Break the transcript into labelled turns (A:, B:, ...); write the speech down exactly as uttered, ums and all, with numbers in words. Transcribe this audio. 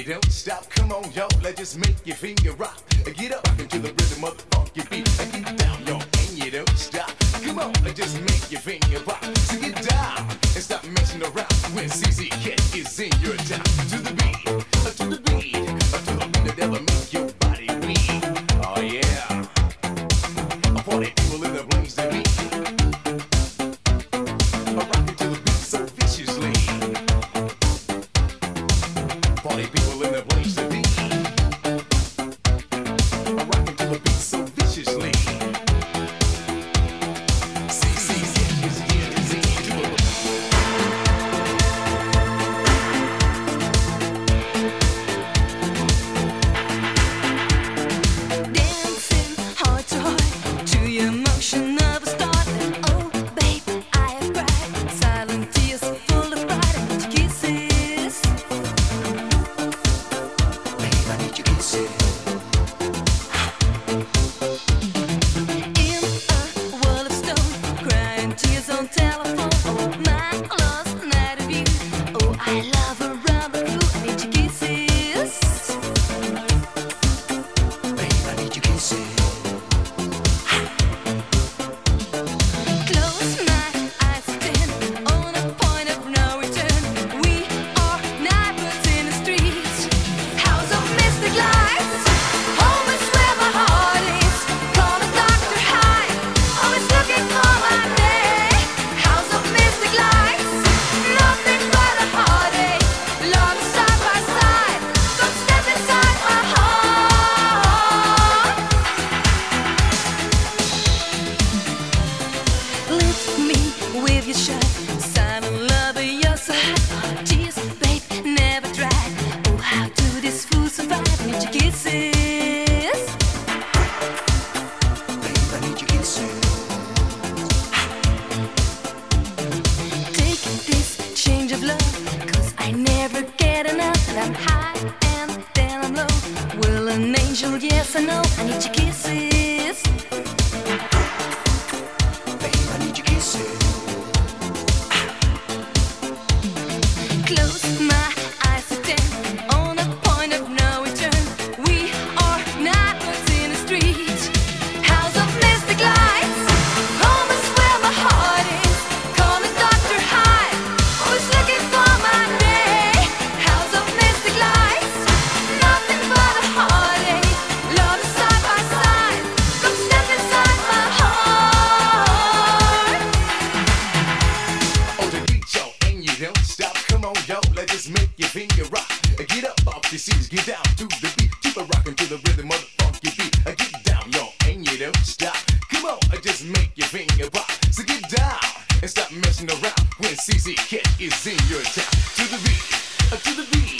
A: don't stop. Come on, yo, let's just make your finger rock. Get up into the rhythm of the funky beat. Get down, yo, and you don't stop. Come on, let's just make your finger pop. So get down and stop messing around when C Z Cat is in your town. To the beat, uh, to the beat, uh, to the beat that ever make your body weak. Oh yeah, party people in the place to be. Rocking to the beat so viciously. Party people in the place to be. Rocking to the beat so viciously. C Z is here to see you.
B: Dancing heart to heart to your motion of a start. Oh, babe, I have cried silent tears full of pride. I need your kisses.
A: Babe, I need your kisses.
B: In a world of stone, crying tears on telephone. Oh, my lost night of you. Oh, I love around the blue. I need your kisses.
A: Babe, I need your kisses.
B: Close my eyes, stand on a point of no return. We are neighbors in the streets, house of mystic lights. Home is where my heart is. Call the doctor high. Always looking for my day. House of mystic lights, nothing but a heartache. Love side by side. Come step inside my heart. Lift me with your shot, silent love at your side. Tears, babe, never dry. Oh, how do this fool survive? Need your kisses.
A: Babe, I need your kisses.
B: Take this change of love, 'cause I never get enough. And I'm high and then I'm low. Will an angel, yes or no? I need your kisses.
A: Babe, I need your kisses.
B: Close my eyes to ten, on a point of no return. We are neighbors in the street, house of mystic lights. Home is where my heart is. Call the doctor high. Always looking for my day. House of mystic lights, nothing but a heartache. Love is side by side. Come step inside my heart.
A: Oh, the beat, yo, and you don't stop. Come on, yo, let's just make your finger rock. Get up off your seats, get down to the beat. Keep it rocking to the rhythm of the funky beat. Get down, yo, and you don't stop. Come on, just make your finger pop. So get down and stop messing around when C Z Cat is in your town. To the beat, to the beat.